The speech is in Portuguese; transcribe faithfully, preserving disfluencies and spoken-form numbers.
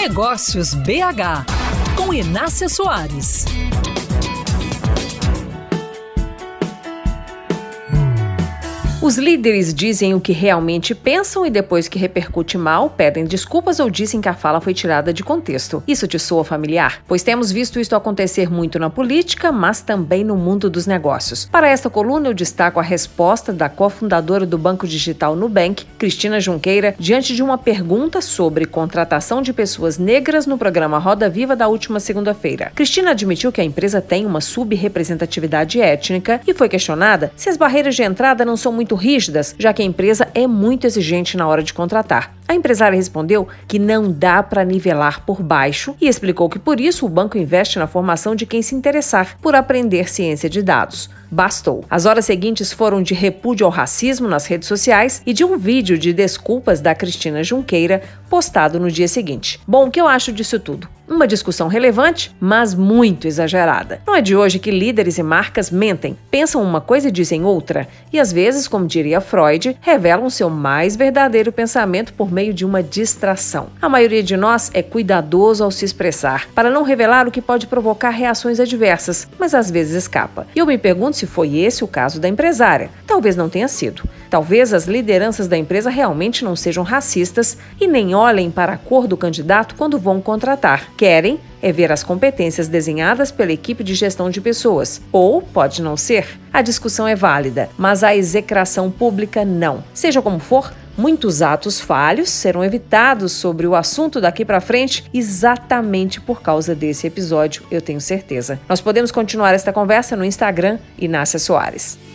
Negócios B H, com Inácia Soares. Os líderes dizem o que realmente pensam e depois que repercute mal, pedem desculpas ou dizem que a fala foi tirada de contexto. Isso te soa familiar? Pois temos visto isso acontecer muito na política, mas também no mundo dos negócios. Para esta coluna, eu destaco a resposta da cofundadora do banco digital Nubank, Cristina Junqueira, diante de uma pergunta sobre contratação de pessoas negras no programa Roda Viva da última segunda-feira. Cristina admitiu que a empresa tem uma subrepresentatividade étnica e foi questionada se as barreiras de entrada não são muito rígidas, já que a empresa é muito exigente na hora de contratar. A empresária respondeu que não dá para nivelar por baixo e explicou que por isso o banco investe na formação de quem se interessar por aprender ciência de dados. Bastou. As horas seguintes foram de repúdio ao racismo nas redes sociais e de um vídeo de desculpas da Cristina Junqueira postado no dia seguinte. Bom, o que eu acho disso tudo? Uma discussão relevante, mas muito exagerada. Não é de hoje que líderes e marcas mentem, pensam uma coisa e dizem outra, e às vezes, como diria Freud, revelam seu mais verdadeiro pensamento por meio de uma distração. A maioria de nós é cuidadoso ao se expressar, para não revelar o que pode provocar reações adversas, mas às vezes escapa. E eu me pergunto se foi esse o caso da empresária. Talvez não tenha sido. Talvez as lideranças da empresa realmente não sejam racistas e nem olhem para a cor do candidato quando vão contratar. Querem é ver as competências desenhadas pela equipe de gestão de pessoas. Ou pode não ser. A discussão é válida, mas a execração pública não. Seja como for, muitos atos falhos serão evitados sobre o assunto daqui para frente exatamente por causa desse episódio, eu tenho certeza. Nós podemos continuar esta conversa no Instagram, Inácia Soares.